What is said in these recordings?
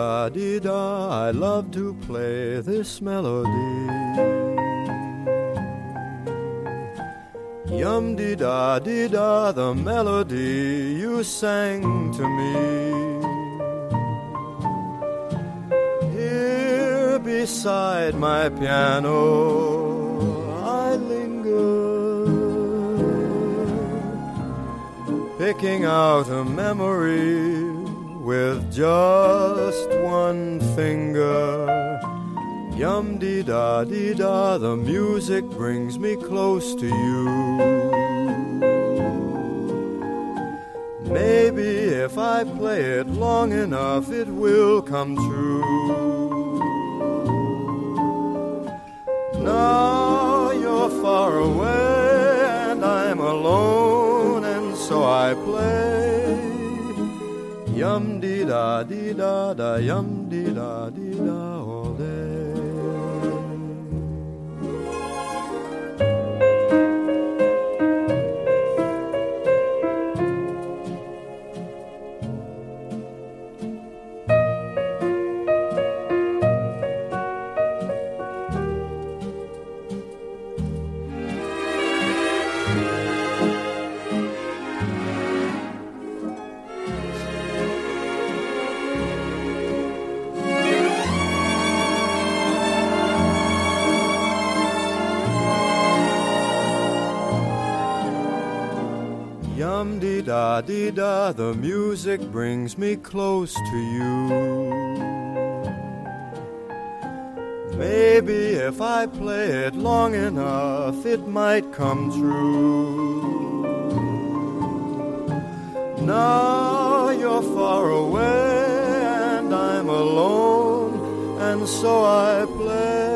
da dee da, I love to play this melody. Yum dee da, the melody you sang to me. Here beside my piano I linger, picking out a memory with just one finger. Yum dee da, the music brings me close to you. Maybe if I play it long enough, it will come true. Now you're far away and I'm alone, and so I play. Yum dee da, yum dee da all day. Yum dee da, the music brings me close to you. Maybe if I play it long enough, it might come true. Now you're far away and I'm alone, and so I play.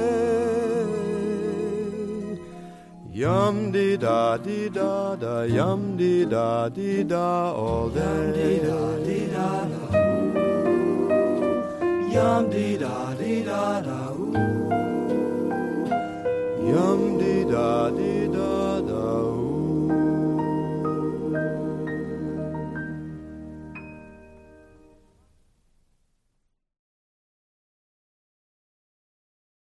Yum dee da, yum dee da all day. Yum dee da, ooh. Yum dee da.